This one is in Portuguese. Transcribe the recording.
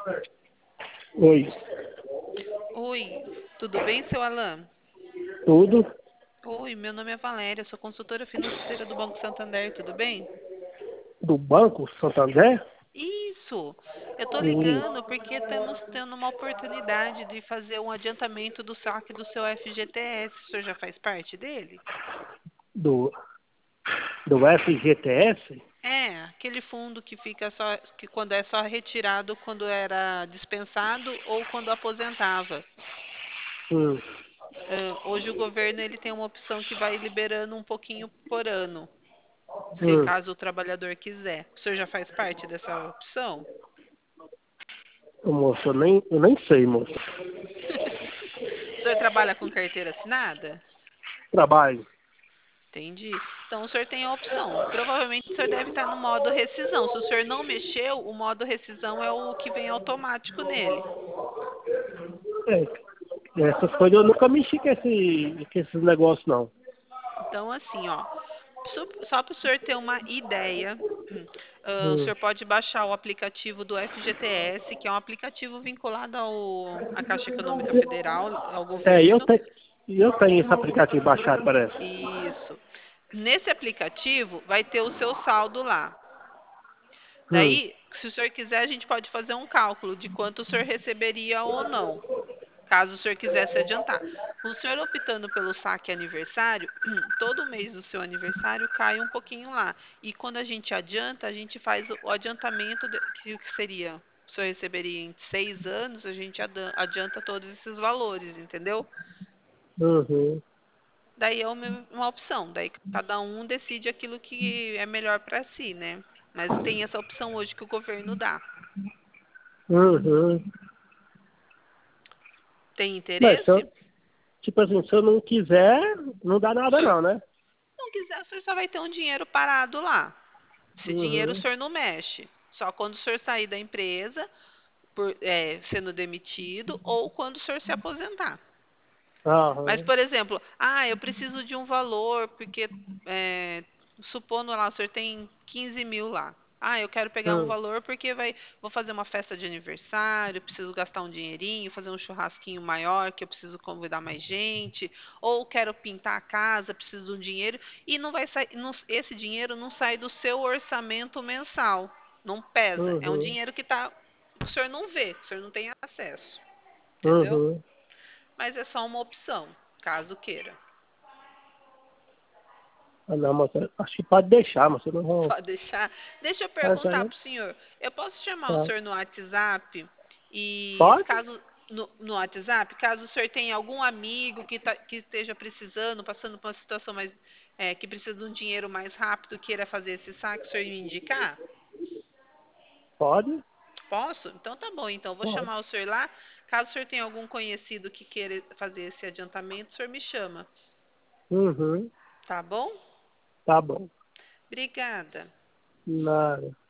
Oi, Oi, tudo bem, seu Alan? tudo Oi, meu nome é Valéria, sou consultora financeira do Banco Santander, tudo bem? do Banco Santander? Isso! Eu tô Hum, ligando porque temos tendo uma oportunidade de fazer um adiantamento do saque do seu FGTS. O senhor já faz parte dele? do, do FGTS? É, aquele fundo que fica só, que quando é só retirado quando era dispensado ou quando aposentava. Hum, Hoje o governo ele tem uma opção que vai liberando um pouquinho por ano, se hum. caso o trabalhador quiser. O senhor já faz parte dessa opção? Ô, moço, eu nem sei, moço. O senhor trabalha com carteira assinada? Trabalho. Entendi. Então o senhor tem a opção. Provavelmente o senhor deve estar no modo rescisão. Se o senhor não mexeu, o modo rescisão é o que vem automático nele. Essas coisas eu nunca mexi com esses negócios, não. Então, assim, ó, só para o senhor ter uma ideia, o Hum. senhor pode baixar o aplicativo do FGTS, que é um aplicativo vinculado à Caixa Econômica Federal, ao É, governo. eu tenho esse aplicativo baixado, parece. Isso. Nesse aplicativo vai ter o seu saldo lá. Hum, Daí, se o senhor quiser, a gente pode fazer um cálculo de quanto o senhor receberia ou não, caso o senhor quisesse adiantar. O senhor optando pelo saque aniversário, todo mês do seu aniversário cai um pouquinho lá. E quando a gente adianta, a gente faz o adiantamento que seria, o senhor receberia em 6 anos, a gente adianta todos esses valores, entendeu? uhum, Daí é uma opção, daí cada um decide aquilo que é melhor para si, né? Mas tem essa opção hoje que o governo dá. uhum. Tem Mas, interesse? tipo assim, se eu não quiser, não dá Se o nada senhor não, né? não quiser, o senhor só vai ter um dinheiro parado lá. Esse dinheiro o Uhum, senhor não mexe. Só quando o senhor sair da empresa, sendo demitido, ou quando o senhor se aposentar. Mas, aham, por exemplo, eu preciso de um valor, porque, é, supondo lá, o senhor tem 15 mil lá. Eu quero pegar um hum, valor porque vou fazer uma festa de aniversário, preciso gastar um dinheirinho, fazer um churrasquinho maior, que eu preciso convidar mais gente, ou quero pintar a casa, preciso de um dinheiro, e não vai sair, esse dinheiro não sai do seu orçamento mensal, não pesa. É um uhum, dinheiro que o senhor não vê, que o senhor não tem acesso, entendeu? uhum. Mas é só uma opção, caso queira. Ah, não, mas acho que pode deixar, mas eu não vou. Pode deixar. Deixa eu Mas perguntar aí, para o senhor. Eu posso chamar o tá. senhor no WhatsApp e Pode? caso no WhatsApp, caso o senhor tenha algum amigo que esteja precisando, passando por uma situação mais que precisa de um dinheiro mais rápido, queira fazer esse saque, o senhor me indicar? Pode? Posso? Então tá bom. Então vou Pode. chamar o senhor lá. Caso o senhor tenha algum conhecido que queira fazer esse adiantamento, o senhor me chama. Uhum, Tá bom? tá bom. Obrigada. Nada.